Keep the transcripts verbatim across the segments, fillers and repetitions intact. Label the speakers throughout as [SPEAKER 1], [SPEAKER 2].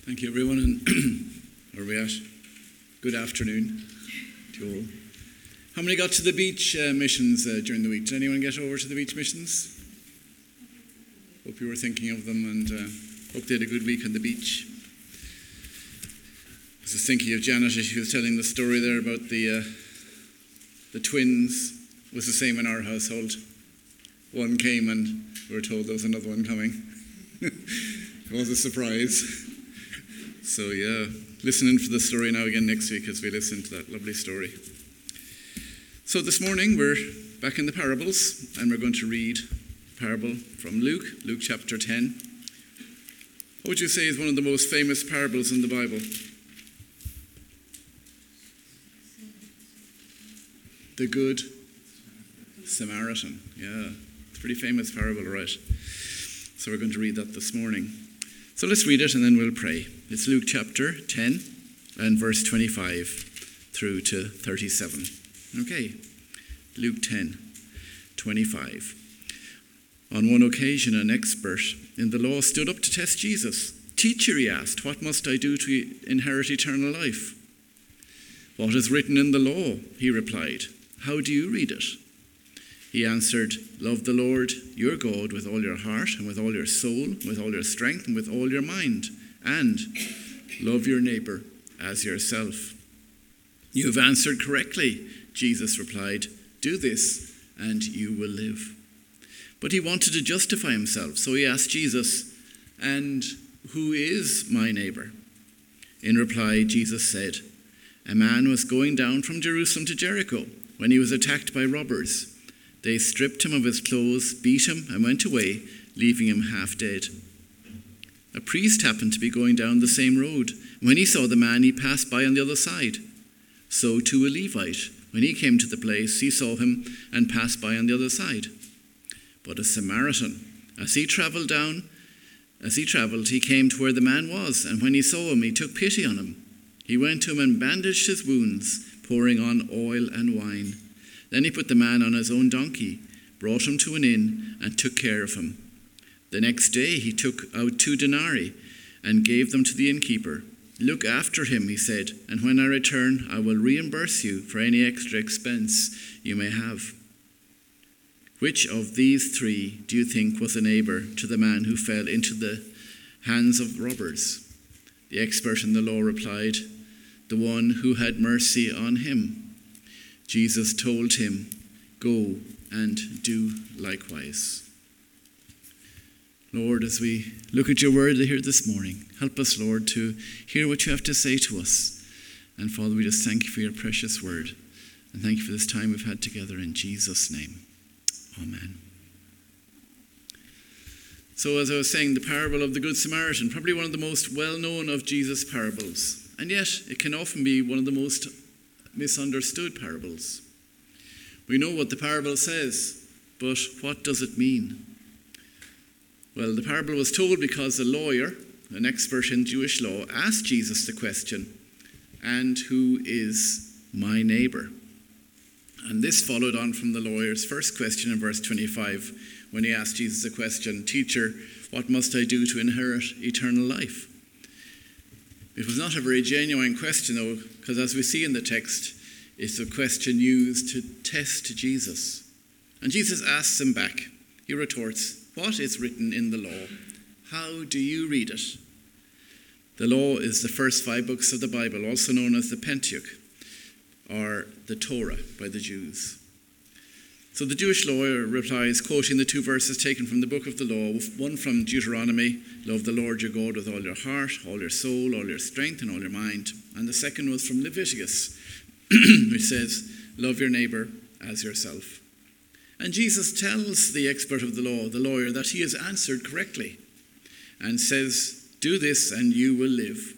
[SPEAKER 1] Thank you, everyone, and where are we at? Good afternoon to you all. How many got to the beach uh, missions uh, during the week? Did anyone get over to the beach missions? Hope you were thinking of them, and uh, hope they had a good week on the beach. I was just thinking of Janet as she was telling the story there about the uh, the twins. It was the same in our household. One came and we were told there was another one coming. It was a surprise. So yeah, listen in for the story now again next week as we listen to that lovely story. So this morning we're back in the parables, and we're going to read a parable from Luke, Luke chapter ten. What would you say is one of the most famous parables in the Bible? The Good Samaritan. Yeah, it's a pretty famous parable, right? So we're going to read that this morning. So let's read it and then we'll pray. It's Luke chapter ten and verse twenty-five through to thirty-seven. Okay, Luke ten, twenty-five. On one occasion, an expert in the law stood up to test Jesus. "Teacher," he asked, "what must I do to inherit eternal life?" "What is written in the law?" he replied. "How do you read it?" He answered, "Love the Lord your God with all your heart and with all your soul, with all your strength and with all your mind, and love your neighbor as yourself." "You have answered correctly," Jesus replied. "Do this and you will live." But he wanted to justify himself, so he asked Jesus, "And who is my neighbor?" In reply, Jesus said, "A man was going down from Jerusalem to Jericho when he was attacked by robbers. They stripped him of his clothes, beat him, and went away, leaving him half dead. A priest happened to be going down the same road. When he saw the man, he passed by on the other side. So too a Levite, when he came to the place, he saw him and passed by on the other side. But a Samaritan, as he traveled down, as he traveled, he came to where the man was, and when he saw him, he took pity on him. He went to him and bandaged his wounds, pouring on oil and wine. Then he put the man on his own donkey, brought him to an inn, and took care of him. The next day he took out two denarii and gave them to the innkeeper. 'Look after him,' he said, 'and when I return, I will reimburse you for any extra expense you may have.' Which of these three do you think was a neighbor to the man who fell into the hands of robbers?" The expert in the law replied, "The one who had mercy on him." Jesus told him, "Go and do likewise." Lord, as we look at your word here this morning, help us, Lord, to hear what you have to say to us. And Father, we just thank you for your precious word. And thank you for this time we've had together in Jesus' name. Amen. So as I was saying, the parable of the Good Samaritan, probably one of the most well-known of Jesus' parables. And yet, it can often be one of the most misunderstood parables. We know what the parable says, but what does it mean? Well, the parable was told because a lawyer, an expert in Jewish law, asked Jesus the question, "And who is my neighbor?" And this followed on from the lawyer's first question in verse twenty-five, when he asked Jesus the question, "Teacher, what must I do to inherit eternal life?" It was not a very genuine question, though, because as we see in the text, it's a question used to test Jesus. And Jesus asks him back. He retorts, "What is written in the law? How do you read it?" The law is the first five books of the Bible, also known as the Pentateuch, or the Torah by the Jews. So the Jewish lawyer replies, quoting the two verses taken from the book of the law, one from Deuteronomy, "Love the Lord your God with all your heart, all your soul, all your strength, and all your mind." And the second was from Leviticus, which says, "Love your neighbor as yourself." And Jesus tells the expert of the law, the lawyer, that he has answered correctly and says, "Do this and you will live."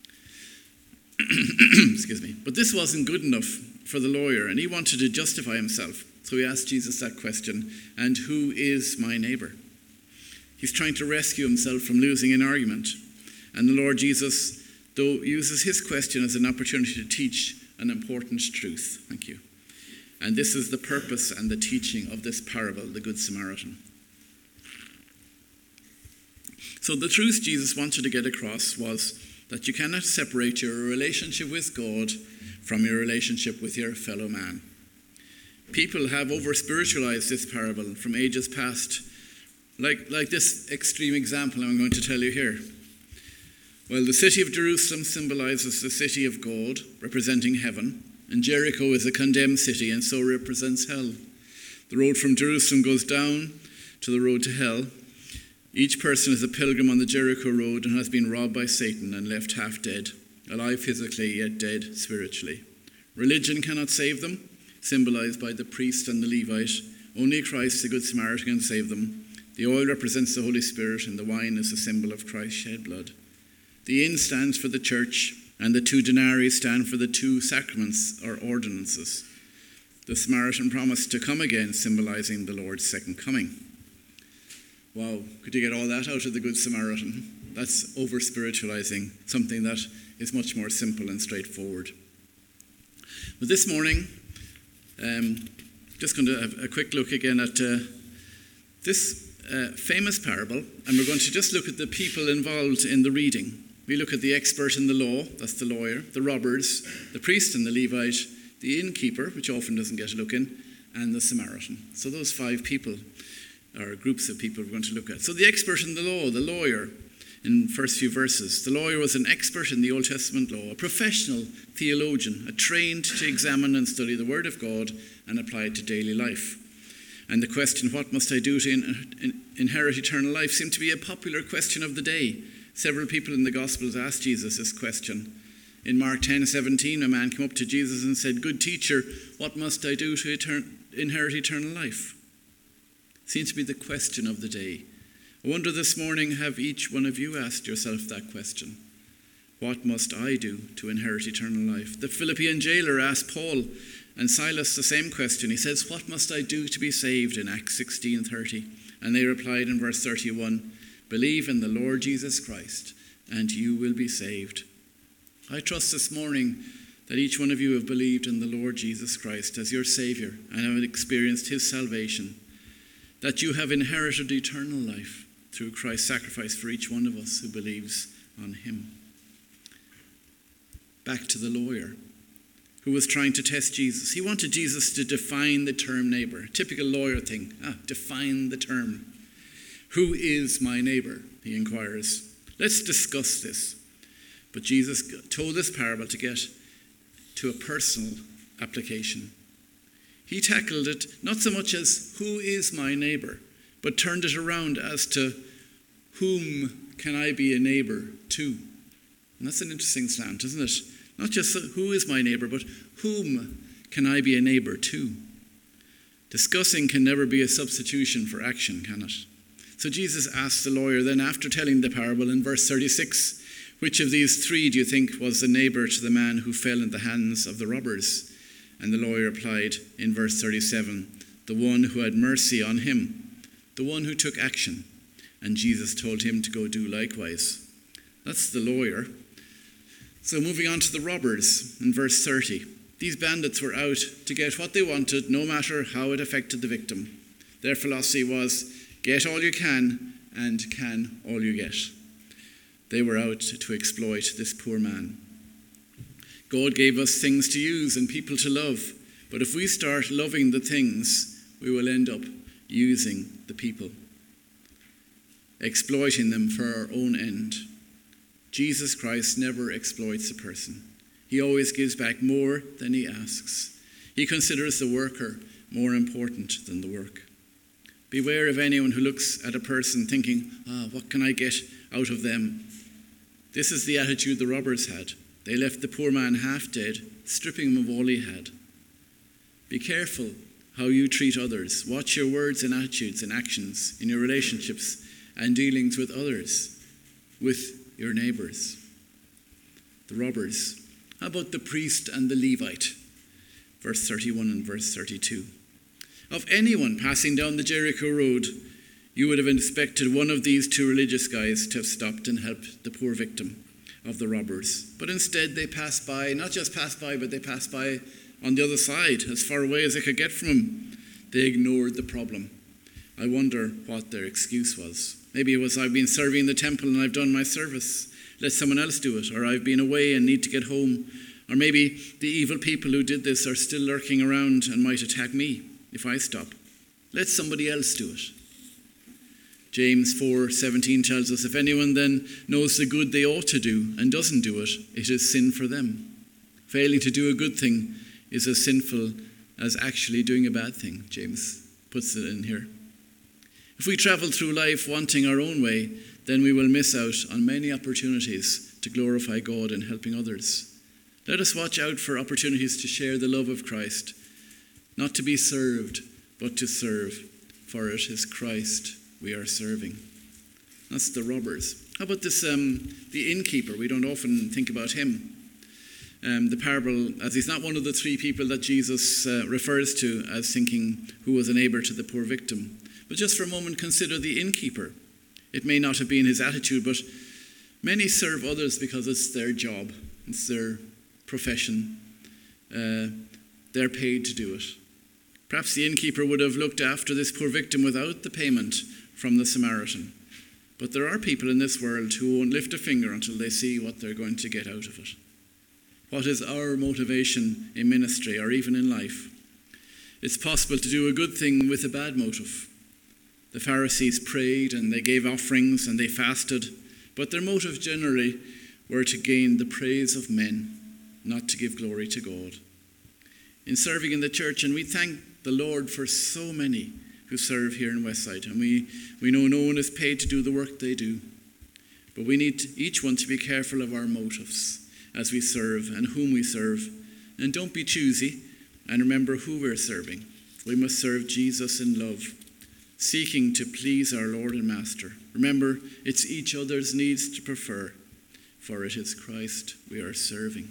[SPEAKER 1] Excuse me. But this wasn't good enough for the lawyer, and he wanted to justify himself. So he asked Jesus that question, "And who is my neighbor?" He's trying to rescue himself from losing an argument. And the Lord Jesus, though, uses his question as an opportunity to teach an important truth. Thank you. And this is the purpose and the teaching of this parable, the Good Samaritan. So the truth Jesus wanted to get across was that you cannot separate your relationship with God from your relationship with your fellow man. People have over-spiritualized this parable from ages past, like, like this extreme example I'm going to tell you here. Well, the city of Jerusalem symbolizes the city of God, representing heaven, and Jericho is a condemned city and so represents hell. The road from Jerusalem goes down to the road to hell. Each person is a pilgrim on the Jericho road and has been robbed by Satan and left half dead, alive physically yet dead spiritually. Religion cannot save them, symbolized by the priest and the Levite. Only Christ, the Good Samaritan, can save them. The oil represents the Holy Spirit and the wine is a symbol of Christ's shed blood. The inn stands for the church and the two denarii stand for the two sacraments or ordinances. The Samaritan promised to come again, symbolizing the Lord's second coming. Wow, could you get all that out of the Good Samaritan? That's over-spiritualizing something that is much more simple and straightforward. But this morning, um, just going to have a quick look again at uh, this uh, famous parable, and we're going to just look at the people involved in the reading. We look at the expert in the law, that's the lawyer, the robbers, the priest and the Levite, the innkeeper, which often doesn't get a look in, and the Samaritan. So those five people are groups of people we're going to look at. So the expert in the law, the lawyer, in the first few verses. The lawyer was an expert in the Old Testament law, a professional theologian, a trained to examine and study the Word of God and apply it to daily life. And the question, what must I do to in, in, inherit eternal life, seemed to be a popular question of the day. Several people in the Gospels asked Jesus this question. In Mark ten seventeen, a man came up to Jesus and said, "Good teacher, what must I do to etern- inherit eternal life?" Seems to be the question of the day. I wonder this morning, have each one of you asked yourself that question? What must I do to inherit eternal life? The Philippian jailer asked Paul and Silas the same question. He says, "What must I do to be saved?" in Acts sixteen thirty. And they replied in verse thirty-one, "Believe in the Lord Jesus Christ, and you will be saved." I trust this morning that each one of you have believed in the Lord Jesus Christ as your Saviour and have experienced his salvation, that you have inherited eternal life through Christ's sacrifice for each one of us who believes on him. Back to the lawyer who was trying to test Jesus. He wanted Jesus to define the term neighbour. Typical lawyer thing. Ah, define the term. Who is my neighbour? He inquires. Let's discuss this. But Jesus told this parable to get to a personal application. He tackled it not so much as who is my neighbour, but turned it around as to whom can I be a neighbour to? And that's an interesting slant, isn't it? Not just who is my neighbour, but whom can I be a neighbour to? Discussing can never be a substitution for action, can it? So Jesus asked the lawyer then, after telling the parable in verse thirty-six, which of these three do you think was the neighbour to the man who fell in the hands of the robbers? And the lawyer replied in verse thirty-seven, the one who had mercy on him, the one who took action. And Jesus told him to go do likewise. That's the lawyer. So moving on to the robbers in verse thirty. These bandits were out to get what they wanted, no matter how it affected the victim. Their philosophy was, get all you can and can all you get. They were out to exploit this poor man. God gave us things to use and people to love. But if we start loving the things, we will end up using the people, exploiting them for our own end. Jesus Christ never exploits a person. He always gives back more than he asks. He considers the worker more important than the work. Beware of anyone who looks at a person thinking, ah, what can I get out of them? This is the attitude the robbers had. They left the poor man half dead, stripping him of all he had. Be careful how you treat others. Watch your words and attitudes and actions in your relationships and dealings with others, with your neighbours. The robbers. How about the priest and the Levite? Verse thirty-one and verse thirty-two. Of anyone passing down the Jericho road, you would have expected one of these two religious guys to have stopped and helped the poor victim of the robbers. But instead they passed by, not just passed by, but they passed by on the other side, as far away as they could get from him. They ignored the problem. I wonder what their excuse was. Maybe it was, I've been serving the temple and I've done my service. let someone else do it, or I've been away and need to get home, or maybe the evil people who did this are still lurking around and might attack me if I stop. Let somebody else do it. James four seventeen tells us, if anyone then knows the good they ought to do and doesn't do it, it is sin for them. Failing to do a good thing is as sinful as actually doing a bad thing, James puts it in here. If we travel through life wanting our own way, then we will miss out on many opportunities to glorify God and helping others. Let us watch out for opportunities to share the love of Christ, not to be served, but to serve, for it is Christ we are serving. That's the robbers. How about this, um, the innkeeper? We don't often think about him. Um, the parable, as he's not one of the three people that Jesus uh, refers to as thinking who was a neighbor to the poor victim. But just for a moment, consider the innkeeper. It may not have been his attitude, but many serve others because it's their job, it's their profession. Uh, they're paid to do it. Perhaps the innkeeper would have looked after this poor victim without the payment from the Samaritan. But there are people in this world who won't lift a finger until they see what they're going to get out of it. What is our motivation in ministry or even in life? It's possible to do a good thing with a bad motive. The Pharisees prayed and they gave offerings and they fasted, but their motive generally were to gain the praise of men, not to give glory to God. In serving in the church, and we thank the Lord for so many who serve here in Westside, and we, we know no one is paid to do the work they do, but we need each one to be careful of our motives as we serve and whom we serve, and don't be choosy, and remember who we're serving. We must serve Jesus in love, seeking to please our Lord and Master. Remember, it's each other's needs to prefer, for it is Christ we are serving.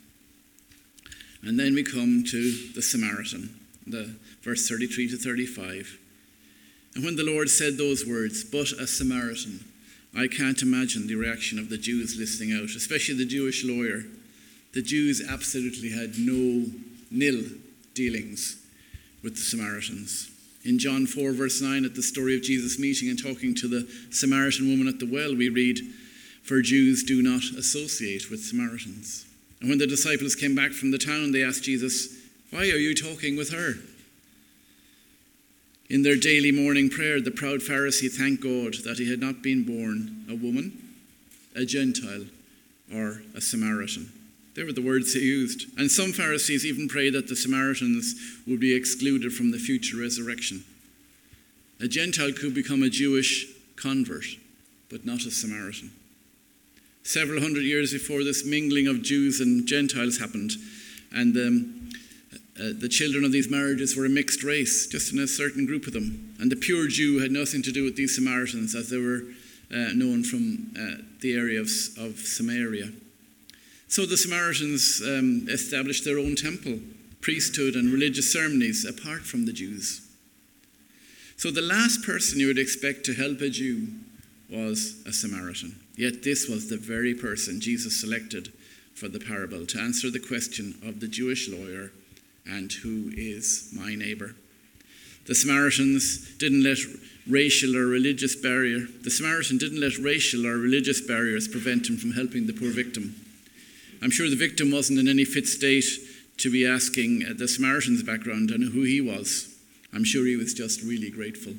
[SPEAKER 1] And then we come to the Samaritan, the verse thirty-three to thirty-five. And when the Lord said those words, but a Samaritan, I can't imagine the reaction of the Jews listening out, especially the Jewish lawyer. The Jews absolutely had no nil dealings with the Samaritans. In John four, verse nine, at the story of Jesus meeting and talking to the Samaritan woman at the well, we read, for Jews do not associate with Samaritans. And when the disciples came back from the town, they asked Jesus, why are you talking with her? In their daily morning prayer, the proud Pharisee thanked God that he had not been born a woman, a Gentile, or a Samaritan. They were the words he used. And some Pharisees even prayed that the Samaritans would be excluded from the future resurrection. A Gentile could become a Jewish convert, but not a Samaritan. Several hundred years before this mingling of Jews and Gentiles happened, and um, uh, the children of these marriages were a mixed race, just in a certain group of them. And the pure Jew had nothing to do with these Samaritans, as they were uh, known from uh, the area of, of Samaria. So the Samaritans um, established their own temple, priesthood, and religious ceremonies apart from the Jews. So the last person you would expect to help a Jew was a Samaritan. Yet this was the very person Jesus selected for the parable to answer the question of the Jewish lawyer, and who is my neighbor? The Samaritans didn't let racial or religious barrier, the Samaritan didn't let racial or religious barriers prevent him from helping the poor victim. I'm sure the victim wasn't in any fit state to be asking the Samaritan's background and who he was. I'm sure he was just really grateful.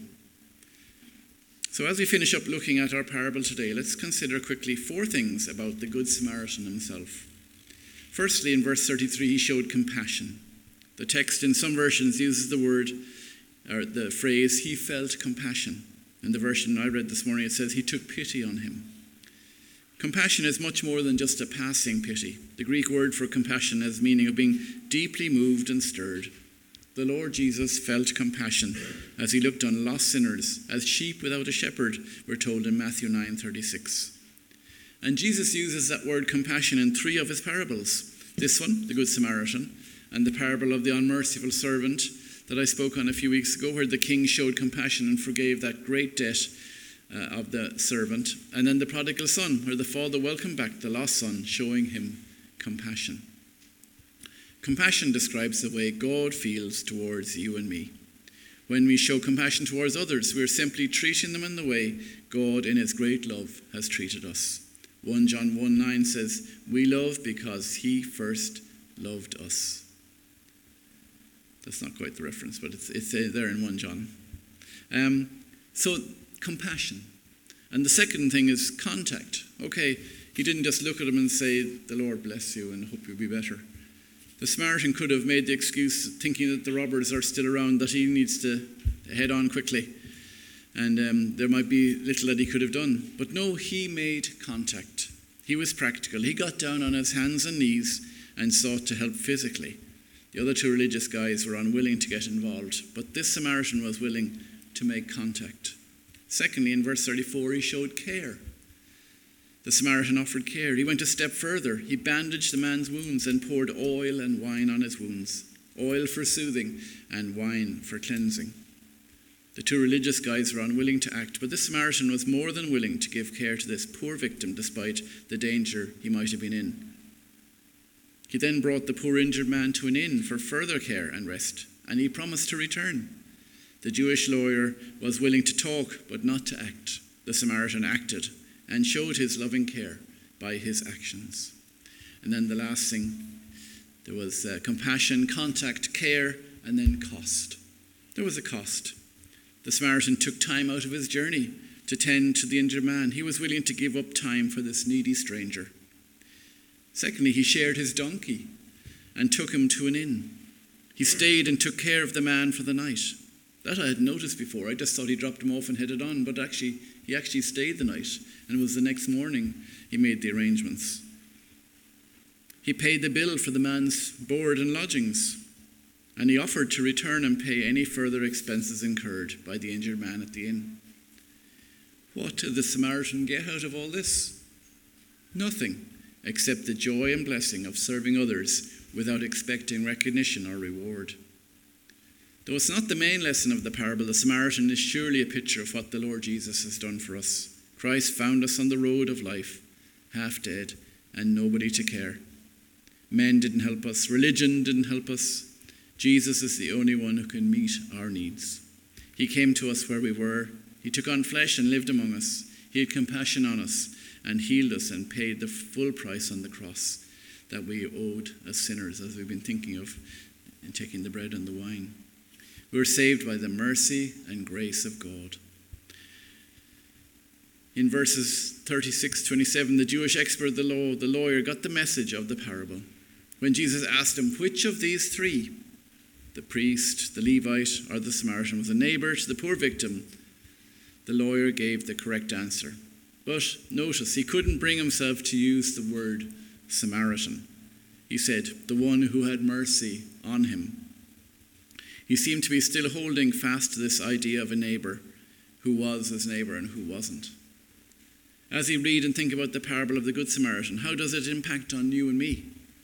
[SPEAKER 1] So as we finish up looking at our parable today, let's consider quickly four things about the Good Samaritan himself. Firstly, in verse thirty-three, he showed compassion. The text in some versions uses the word, or the phrase, he felt compassion. In the version I read this morning, it says he took pity on him. Compassion is much more than just a passing pity. The Greek word for compassion has the meaning of being deeply moved and stirred. The Lord Jesus felt compassion as he looked on lost sinners, as sheep without a shepherd, we're told in Matthew nine thirty-six. And Jesus uses that word compassion in three of his parables. This one, the Good Samaritan, and the parable of the unmerciful servant that I spoke on a few weeks ago, where the king showed compassion and forgave that great debt uh, of the servant. And then the prodigal son, where the father welcomed back the lost son, showing him compassion. Compassion describes the way God feels towards you and me. When we show compassion towards others, we're simply treating them in the way God in his great love has treated us. First John one nine says, we love because he first loved us. That's not quite the reference, but it's, it's there in First John. Um, so, compassion. And the second thing is contact. Okay, he didn't just look at him and say, the Lord bless you and hope you'll be better. The Samaritan could have made the excuse, thinking that the robbers are still around, that he needs to head on quickly. And um, there might be little that he could have done. But no, he made contact. He was practical. He got down on his hands and knees and sought to help physically. The other two religious guys were unwilling to get involved, but this Samaritan was willing to make contact. Secondly, in verse thirty-four, he showed care. The Samaritan offered care. He went a step further. He bandaged the man's wounds and poured oil and wine on his wounds. Oil for soothing and wine for cleansing. The two religious guys were unwilling to act, but this Samaritan was more than willing to give care to this poor victim despite the danger he might have been in. He then brought the poor injured man to an inn for further care and rest, and he promised to return. The Jewish lawyer was willing to talk, but not to act. The Samaritan acted and showed his loving care by his actions. And then the last thing, there was uh, compassion, contact, care, and then cost. There was a cost. The Samaritan took time out of his journey to tend to the injured man. He was willing to give up time for this needy stranger. Secondly, he shared his donkey and took him to an inn. He stayed and took care of the man for the night. That I hadn't noticed before. I just thought he dropped him off and headed on, but actually, he actually stayed the night, and it was the next morning he made the arrangements. He paid the bill for the man's board and lodgings, and he offered to return and pay any further expenses incurred by the injured man at the inn. What did the Samaritan get out of all this? Nothing, except the joy and blessing of serving others without expecting recognition or reward. Though it's not the main lesson of the parable, the Samaritan is surely a picture of what the Lord Jesus has done for us. Christ found us on the road of life, half dead, and nobody to care. Men didn't help us. Religion didn't help us. Jesus is the only one who can meet our needs. He came to us where we were. He took on flesh and lived among us. He had compassion on us and healed us and paid the full price on the cross that we owed as sinners, as we've been thinking of in taking the bread and the wine. We were saved by the mercy and grace of God. In verses thirty-six to twenty-seven, the Jewish expert of the law, the lawyer, got the message of the parable. When Jesus asked him, which of these three, the priest, the Levite, or the Samaritan, was a neighbor to the poor victim, the lawyer gave the correct answer. But notice, he couldn't bring himself to use the word Samaritan. He said, the one who had mercy on him. He seemed to be still holding fast to this idea of a neighbor who was his neighbor and who wasn't. As you read and think about the parable of the Good Samaritan, how does it impact on you and me?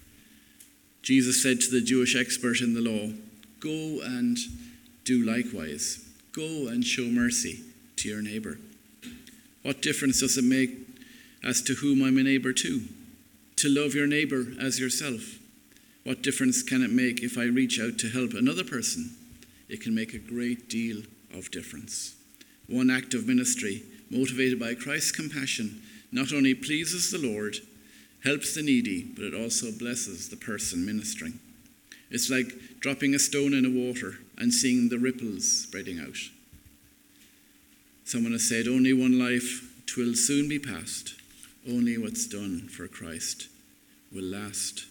[SPEAKER 1] Jesus said to the Jewish expert in the law, go and do likewise. Go and show mercy to your neighbor. What difference does it make as to whom I'm a neighbor to? To love your neighbor as yourself. What difference can it make if I reach out to help another person? It can make a great deal of difference. One act of ministry, motivated by Christ's compassion, not only pleases the Lord, helps the needy, but it also blesses the person ministering. It's like dropping a stone in the water and seeing the ripples spreading out. Someone has said, only one life, 'twill soon be past. Only what's done for Christ will last.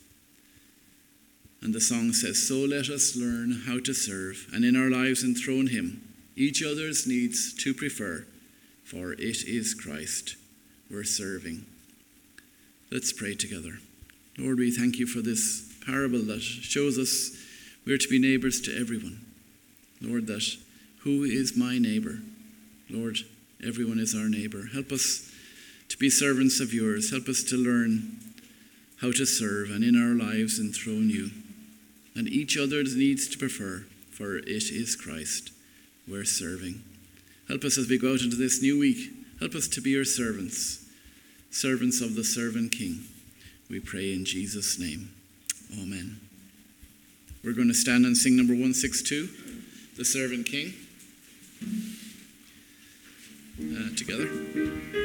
[SPEAKER 1] And the song says, so let us learn how to serve, and in our lives enthrone him, each other's needs to prefer, for it is Christ we're serving. Let's pray together. Lord, we thank you for this parable that shows us we're to be neighbours to everyone. Lord, that who is my neighbour? Lord, everyone is our neighbour. Help us to be servants of yours. Help us to learn how to serve and in our lives enthrone you. And each other's needs to prefer, for it is Christ we're serving. Help us as we go out into this new week. Help us to be your servants, servants of the servant King. We pray in Jesus' name. Amen. We're going to stand and sing number one sixty-two, The Servant King, uh, together.